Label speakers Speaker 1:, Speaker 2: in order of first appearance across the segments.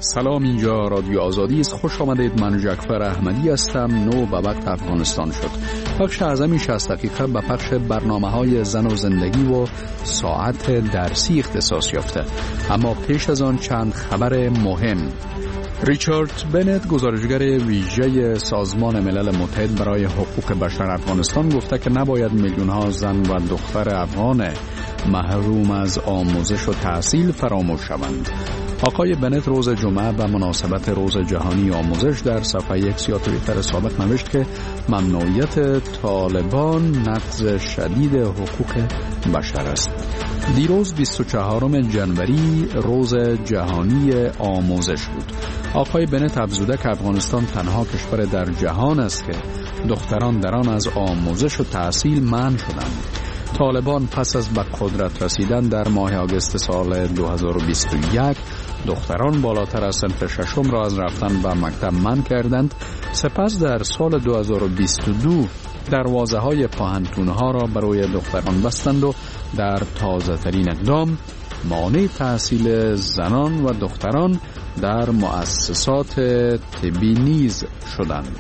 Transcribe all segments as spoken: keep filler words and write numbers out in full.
Speaker 1: سلام، اینجا رادیو آزادی است. خوش آمدید. من جعفر احمدی هستم. نو به وقت افغانستان شد. بخش اعظمی شصت دقیقه به بخش برنامه‌های زن و زندگی و ساعت درسی اختصاص یافته. اما پیش از آن چند خبر مهم. ریچارد بنت، گزارشگر ویژه سازمان ملل متحد برای حقوق بشر افغانستان، گفته که نباید میلیون‌ها زن و دختر افغان محروم از آموزش و تحصیل فراموش شوند. آقای بنت روز جمعه به مناسبت روز جهانی آموزش در صفحه ایکس یا توییتر سابق نوشت که ممنوعیت طالبان نقض شدید حقوق بشر است. دیروز بیست و چهارم ژانویه روز جهانی آموزش بود. آقای بنت افزوده که افغانستان تنها کشور در جهان است که دختران در آن از آموزش و تحصیل منع شدند. طالبان پس از به قدرت رسیدن در ماه آگوست سال دو هزار و بیست و یک دختران بالاتر از صنف ششم را از رفتن به مکتب منع کردند. سپس در سال دو هزار و بیست و دو دروازه های پاهنتونها را برای دختران بستند و در تازه ترین اقدام مانع تحصیل زنان و دختران در مؤسسات طبی نیز شدند.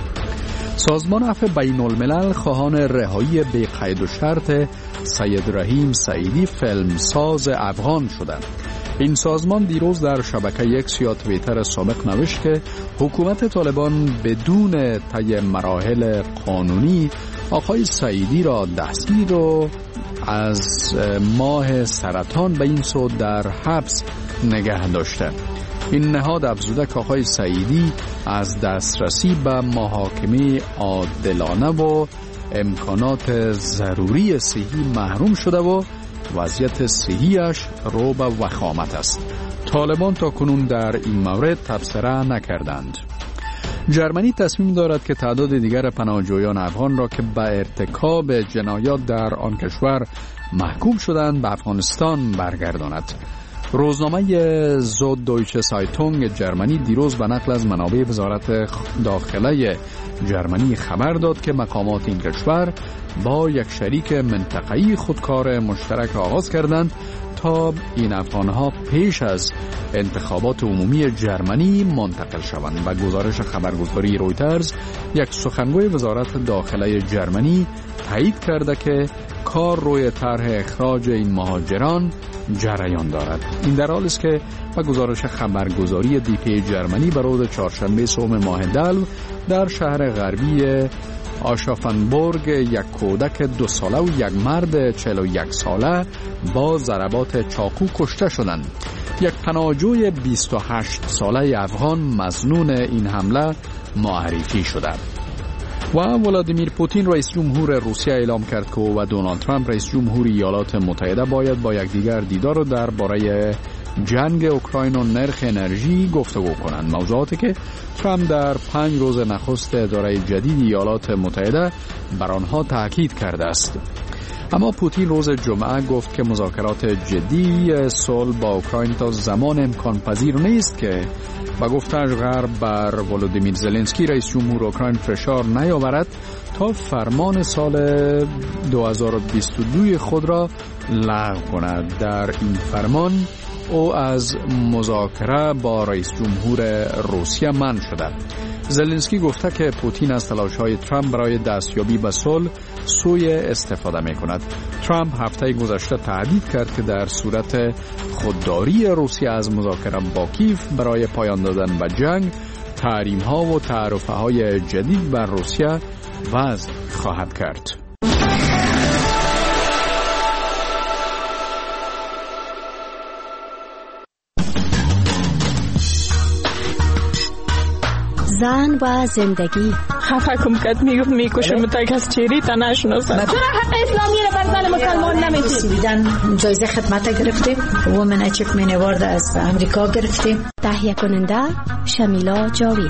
Speaker 1: سازمان عفو بین الملل خواهان رهایی بی قید و شرط سید رحیم سعیدی فیلمساز افغان شدند. این سازمان دیروز در شبکه ایکس یا توییتر سابق نوشت که حکومت طالبان بدون طی مراحل قانونی آقای سعیدی را دستگیر و از ماه سرطان به این سو در حبس نگه داشته. این نهاد افزوده که آقای سعیدی از دسترسی به محاکمه عادلانه و امکانات ضروری صحی محروم شده و وضعیت صحیش رو به وخامت است. طالبان تا کنون در این مورد تبصره نکردند. جرمنی تصمیم دارد که تعداد دیگر پناهجویان افغان را که به ارتکاب جنایات در آن کشور محکوم شدند به افغانستان برگرداند. روزنامه زوددویچه سایتونگ جرمنی دیروز به نقل از منابع وزارت داخله جرمنی خبر داد که مقامات این کشور با یک شریک منطقه‌ای خودکار مشترک آغاز کردند تا این افغانها پیش از انتخابات عمومی جرمنی منتقل شوند. و گزارش خبرگزاری رویترز، یک سخنگوی وزارت داخله جرمنی تایید کرده که کار روی طرح اخراج این مهاجران جریان دارد. این در حالی است که به گزارش خبرگزاری دی پی جرمنی بر روز چهارشنبه سوم ماه دلو در شهر غربی آشافنبورگ یک کودک دو ساله و یک مرد چهل و یک ساله با ضربات چاقو کشته شدند. یک پناهجوی بیست و هشت ساله افغان مظنون این حمله معرفی شده. و ولادیمیر پوتین رئیس جمهور روسیه اعلام کرد که او و دونالد ترامپ رئیس جمهور ایالات متحده باید با یکدیگر دیدار درباره جنگ اوکراین و نرخ انرژی گفتگو کنند. موضوعاتی که ترامپ در پنج روز نخست اداره جدید ایالات متحده بر آنها تاکید کرده است. اما پوتین روز جمعه گفت که مذاکرات جدی صلح با اوکراین تا زمان امکان پذیر نیست که با گفتش غرب بر ولودیمیر زلنسکی رئیس جمهور اوکراین فشار نیاورد تا فرمان سال دو هزار و بیست و دو خود را لغو کند. در این فرمان او از مذاکره با رئیس جمهور روسیه منع شده. زلنسکی گفته که پوتین از تلاش‌های ترامپ برای دستیابی به صلح سوء استفاده می‌کند. ترامپ هفته گذشته تهدید کرد که در صورت خودداری روسیه از مذاکره با کیف برای پایان دادن به جنگ، تحریم‌ها و تعرفه‌های جدید بر روسیه وضع خواهد کرد.
Speaker 2: زن و زندگی.
Speaker 3: خفه کم کد میگفت میکشم تا کس چیری تا نشناسم.
Speaker 2: چرا حق اسلامی رو بر زن مسلمان نمیدی؟ سویدن جایزه خدمت گرفتیم. وومن اچیومنت اوارد از امریکا گرفتیم. تهیه کننده شمیلا جاوید.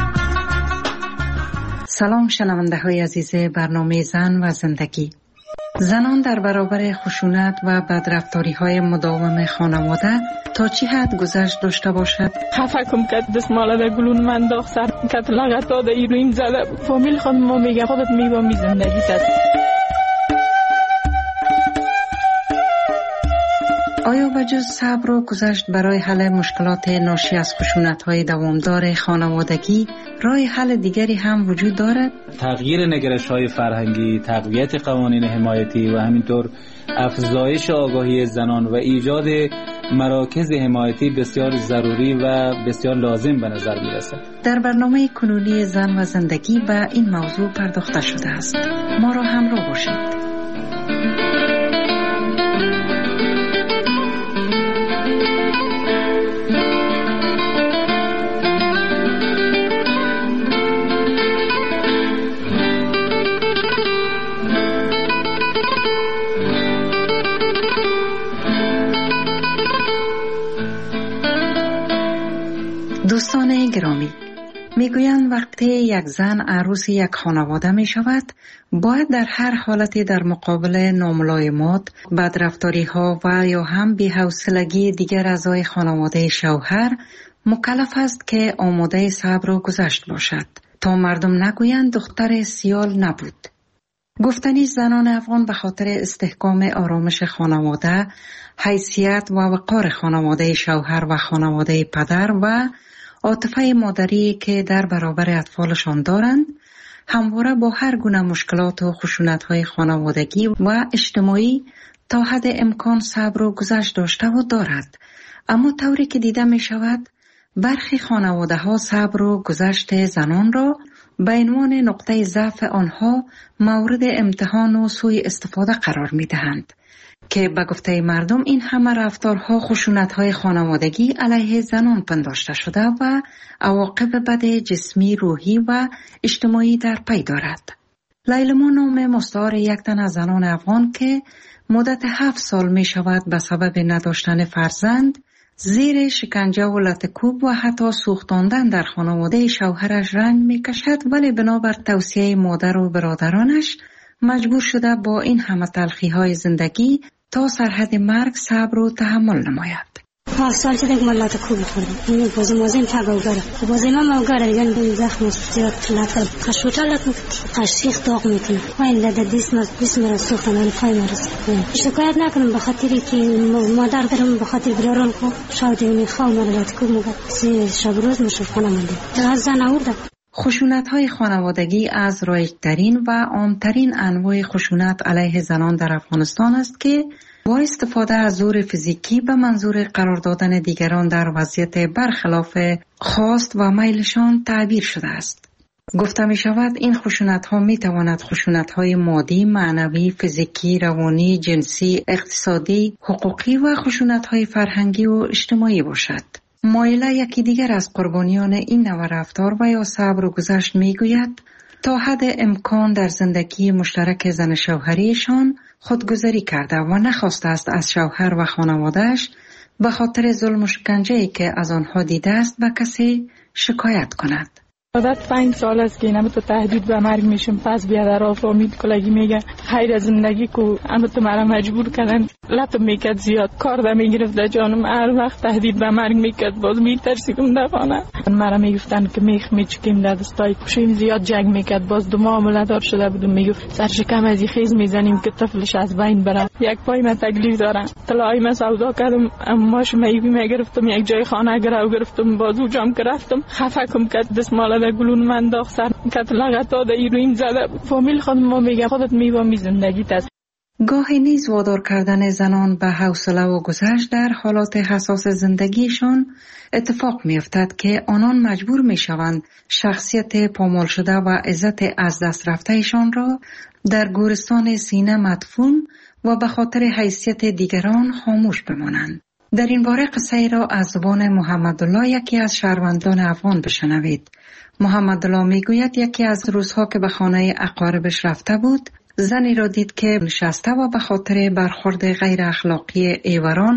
Speaker 4: سلام شنونده های عزیز برنامه زن و زندگی. زنان در برابر خشونت و بدرفتاری‌های مداوم خانواده تا چه حد گذشت داشته باشد؟
Speaker 3: خفکم کرد دستماله در گلون من داغ سر کت لغتا در ایرویم زده فامیل خانم ما میگه خودت میبا می زندگی تست.
Speaker 4: آیا بجز صبر و گذشت برای حل مشکلات ناشی از خشونت‌های دوامدار خانوادگی راه حل دیگری هم وجود دارد؟
Speaker 5: تغییر نگرش‌های فرهنگی، تقویت قوانین حمایتی و همینطور افزایش آگاهی زنان و ایجاد مراکز حمایتی بسیار ضروری و بسیار لازم به نظر می‌رسد.
Speaker 4: در برنامه کنونی زن و زندگی به این موضوع پرداخته شده است. ما را همراه باشید. دوستان گرامی، میگویند وقتی یک زن عروس یک خانواده می شود باید در هر حالتی در مقابل ناملایمات، بدرفتاری ها و یا هم بی‌حوصلگی دیگر اعضای خانواده شوهر مکلف است که آماده صبر و گذشت باشد تا مردم نگویند دختر سیال نبود. گفتنی زنان افغان به خاطر استحکام آرامش خانواده، حیثیت و وقار خانواده شوهر و خانواده پدر و عاطفه مادری که در برابر اطفالشان دارند، همواره با هر گونه مشکلات و خشونت‌های خانوادگی و اجتماعی تا حد امکان صبر و گذشت داشته و دارد. اما طوری که دیده می شود، برخی خانواده‌ها صبر و گذشت زنان را به عنوان نقطه ضعف آنها مورد امتحان و سوء استفاده قرار می دهند که به گفته مردم این همه رفتارها خشونت‌های خانوادگی علیه زنان پنداشته شده و عواقب بد جسمی، روحی و اجتماعی در پی دارد. لیلما نام مستعار یک تن از زنان افغان که مدت هفت سال می شود به سبب نداشتن فرزند زیر شکنجه و لطکوب و حتی سوختاندن در خانواده شوهرش رنج می کشد، ولی بنابر توصیه مادر و برادرانش مجبور شده با این همه تلخی های زندگی تا سرحد مرگ صبر و تحمل نماید.
Speaker 6: هفت سال چه دیگه من لطکوب خوردم. این بازی مازیم تگاوگره. بازی من موگره یعنی به زخم زیاد لطکل. خشوتا لطکل. خشیخ داغ میکنه. پایین لده دیس مز دیس مرا سوختن ولی پایین مرسید. شکایت نکنم به خاطری که مادر دارم به خاطر براران کو شاید این خواه مرا لطکوب میگه. سی شب روز مشرفانه مونده. در زن آورده.
Speaker 4: خشونت‌های خانوادگی از رایج‌ترین و عام‌ترین انواع خشونت علیه زنان در افغانستان است که با استفاده از زور فیزیکی به منظور قرار دادن دیگران در وضعیت برخلاف خواست و میلشان تعبیر شده است. گفته می شود این خشونت‌ها می تواند خشونت‌های مادی، معنوی، فیزیکی، روانی، جنسی، اقتصادی، حقوقی و خشونت‌های فرهنگی و اجتماعی باشد. مایله یکی دیگر از قربانیان این نوع رفتار و یا صبر و گذشت می گوید تا حد امکان در زندگی مشترک زن شوهریشان خودگذری کرده و نخواسته است از شوهر و خانوادهش به خاطر ظلم و شکنجه‌ای که از آنها دیده است به کسی شکایت کند.
Speaker 3: عادت پنج سال است که اینا تو تهدید به مرگ میشم، پس بیا در آف امید کلگی میگه خیر زندگی کو اما تو مرا مجبور کردن لطم میکرد زیاد کار ده میگرفت جانم هر وقت تهدید به مرگ میکرد باز میترسیدم دفانه مرا میگفتن که میخ میچکیم در دستای کشیم زیاد جنگ میکرد باز دو معامله دار شده بودم میگفت سر شکم از خیز میزنیم که طفلش از بین بره یک پای من تکلیف دارم طلای من سودا کردم اماش میوی میگرفتم یک جای خانه گرو گرفتم بازو جام گرفتم خفکم کرد دستمال در گلون من داغ سر کت لغتا در ایرویم زده فامیل خانم ما میگه خودت میبا می زندگی تست.
Speaker 4: گاهی نیز وادار کردن زنان به حوصله و گذشت در حالات حساس زندگیشان اتفاق میافتد که آنان مجبور میشوند شخصیت پامال شده و عزت از دست رفتهشان را در گورستان سینه مدفون و به خاطر حیثیت دیگران خاموش بمانند. در این باره قصه ای را از زبان محمدالله یکی از شهروندان افغان بشنوید. محمدالله میگوید یکی از روزها که به خانه اقاربش رفته بود زنی را دید که نشسته و به خاطر برخورد غیر اخلاقی ایوران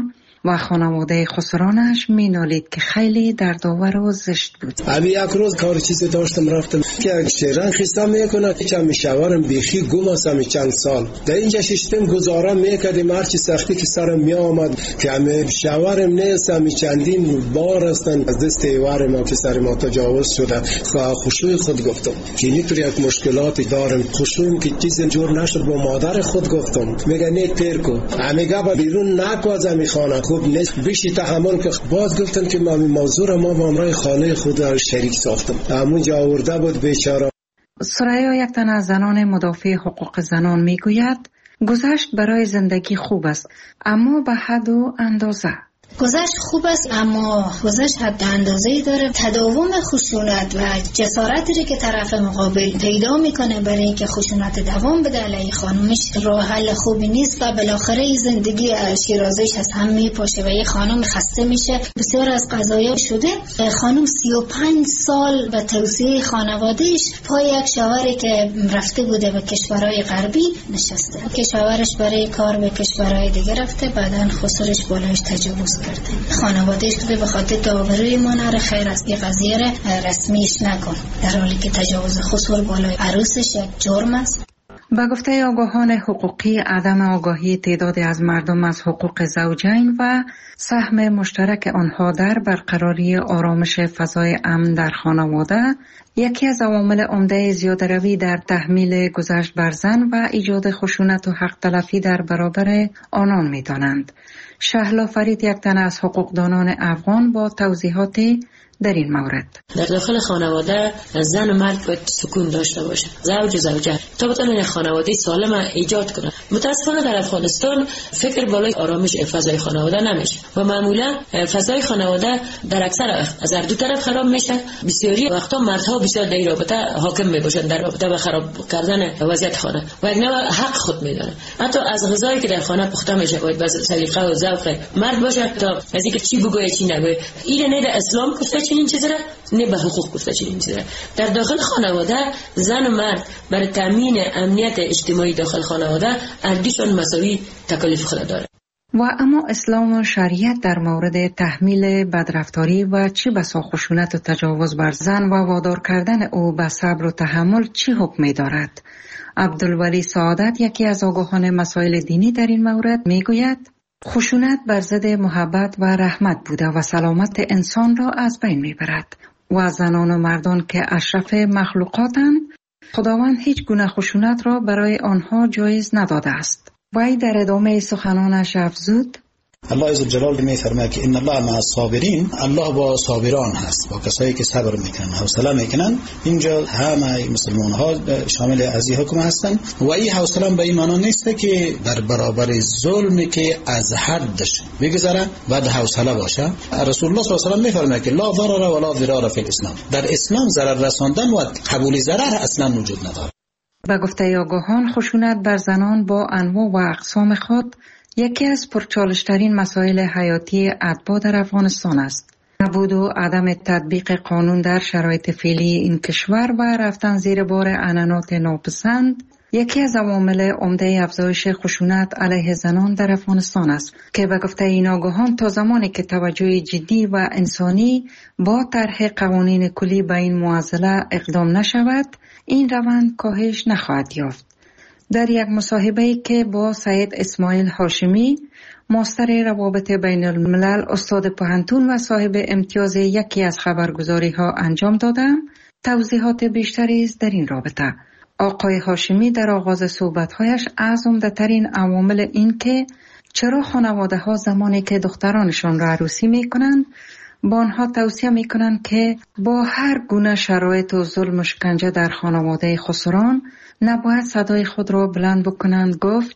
Speaker 4: و خانواده خسرانش مینالید که خیلی دردآور و زشت بود.
Speaker 7: ابی یک روز کار چیزی داشتم رفتم که شیران خیستا میکنه که چم شوارم بیخی گم هستم چند سال در اینجا ششتم گزارم میکردیم هرچی سختی که سرم می آمد که همه شوارم نیستم چندین بار هستن از دست ایوار ما که سر ما تجاوز شده. خشوع خود گفتم که اینطور یک مشکلاتی دارم، خشوعم که چیز جور نشد با مادر خود گفتم میگه نه تیر کو همیگه با بیرون نکو از همی خانه خوب نیست بیشی تحمل که باز گفتن که ما موضوع ما با امرای خانه خود شریک ساختم همونجا آورده بود بیچاره.
Speaker 4: سریا یک تن از زنان مدافع حقوق زنان میگوید گذشت برای زندگی خوب است اما به حد و اندازه.
Speaker 2: گذشت خوب است اما گذشت حد اندازه‌ای داره. تداوم خشونت و جسارتی که طرف مقابل پیدا میکنه برای اینکه خشونت دوام بده علیه خانمش راه حل خوبی نیست و بالاخره زندگی شیرازش از هم میپاشه و یه خانم خسته میشه. بسیار از قضایا شده خانم سی و پنج سال به توصیه خانوادهش پای یک شوهری که رفته بوده به کشورهای غربی نشسته که شوهرش برای کار به کشورهای دیگه رفته بعدن خسرش بالایش تجاوز کرده. خانوادهش که به خاطر داوری ما نره خیر است که قضیه را رسمیش نکن در حالی که تجاوز خسر بالای عروسش یک جرم است.
Speaker 4: به گفته آگاهان حقوقی عدم آگاهی تعدادی از مردم از حقوق زوجین و سهم مشترک آنها در برقراری آرامش فضای امن در خانواده یکی از عوامل عمده زیاده‌روی در تحمیل گذشت بر زن و ایجاد خشونت و حق تلفی در برابر آنان می‌دانند. شهلا فرید یک تن از حقوقدانان افغان با توضیحاتی در این مورد.
Speaker 8: در داخل خانواده زن و مرد باید سکون داشته باشه، زوج و زوجه تا بتونن خانواده سالم ایجاد کنن. متاسفانه در افغانستان فکر بالای آرامش فضای خانواده نمیشه و معمولا فضای خانواده در اکثر از هر دو طرف خراب میشه. بسیاری وقتا مردها بسیار در رابطه حاکم میباشن در رابطه به خراب کردن وضعیت خانه و یک نوع حق خود میدونن. حتی از غذایی که در خانه پخته میشه باید به سلیقه و ذوق مرد باشه تا از اینکه چی بگوید چی نگوید. این نه در اسلام گفته چنین چیزی را نه به حقوق گفته چنین چیزی را. در داخل خانواده زن و مرد برای تامین امنیت اجتماعی داخل خانواده اردیشون مساوی تکالیف خود داره.
Speaker 4: و اما اسلام و شریعت در مورد تحمیل بدرفتاری و چی بسا خشونت و تجاوز بر زن و وادار کردن او به صبر و تحمل چی حکمی دارد؟ عبدالولی سعادت یکی از آگاهان مسائل دینی در این مورد میگوید خشونت بر ضد محبت و رحمت بوده و سلامت انسان را از بین میبرد و زنان و مردان که اشرف مخلوقاتند خداوند هیچ گونه خشونت را برای آنها جایز نداده است. وی در ادامه سخنانش افزود
Speaker 9: الله عزوجل می‌فرماید که ان الله مع الصابرین، الله با صابران هست، با کسایی که صبر میکنن، حوصله میکنن. اینجا همه مسلمان ها شامل از این حکم هستن و این حوصله به این معنی نیست که در برابر ظلمی که از حدش بگذره بعد حوصله باشه. رسول الله صلی الله علیه و آله می‌فرماید که لا ضرر ولا ضرار فی الاسلام، در اسلام ضرر رساندن و قبول ضرر اصلا وجود نداره.
Speaker 4: به گفته آگاهان خشونت بر زنان با انواع و اقسام خود یکی از پرچالشترین مسائل حیاتی اتباع در افغانستان است. نبود و عدم تطبیق قانون در شرایط فعلی این کشور و رفتن زیر بار عنعنات ناپسند یکی از عوامل عمده افزایش خشونت علیه زنان در افغانستان است که به گفته این آگاهان تا زمانی که توجه جدی و انسانی با طرح قوانین کلی به این معضله اقدام نشود این روند کاهش نخواهد یافت. در یک مصاحبه‌ای که با سید اسماعیل هاشمی ماستر روابط بین الملل استاد پوهنتون و صاحب امتیاز یکی از خبرگزاری‌ها انجام دادم توضیحات بیشتری است در این رابطه. آقای هاشمی در آغاز صحبت‌هایش از عمده‌ترین عوامل این که چرا خانواده‌ها زمانی که دخترانشان را عروسی می‌کنند با آنها توصیه می‌کنند که با هر گونه شرایط و ظلم و شکنجه در خانواده خسران نباید صدای خود را بلند بکنند. گفت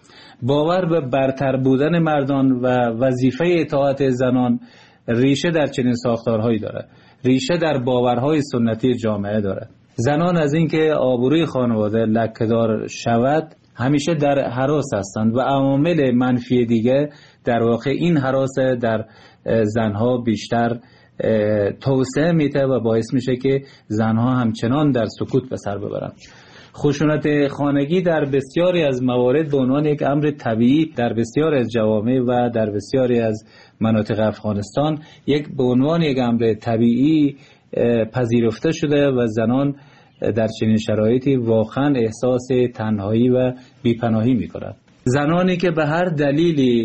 Speaker 5: باور به برتر بودن مردان و وظیفه اطاعت زنان ریشه در چنین ساختارهایی دارد، ریشه در باورهای سنتی جامعه دارد. زنان از اینکه آبروی خانواده لکه‌دار شود همیشه در هراس هستند و عوامل منفی دیگه در واقع این هراس در زنها بیشتر توسعه میده و باعث میشه که زنها همچنان در سکوت به سر ببرند. خشونت خانگی در بسیاری از موارد به عنوان یک امر طبیعی در بسیاری از جوامع و در بسیاری از مناطق افغانستان یک به عنوان یک امر طبیعی پذیرفته شده و زنان در چنین شرایطی واقعا احساس تنهایی و بیپناهی می‌کنند. زنانی که به هر دلیلی